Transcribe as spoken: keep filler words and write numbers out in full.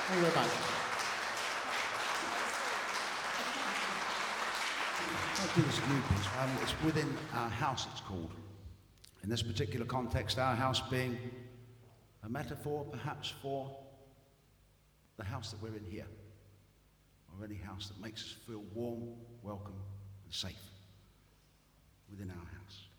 Thank you very much. I'll do this new piece. Um, it's within our house, it's called. In this particular context, our house being a metaphor, perhaps, for the house that we're in here, or any house that makes us feel warm, welcome, and safe within our house.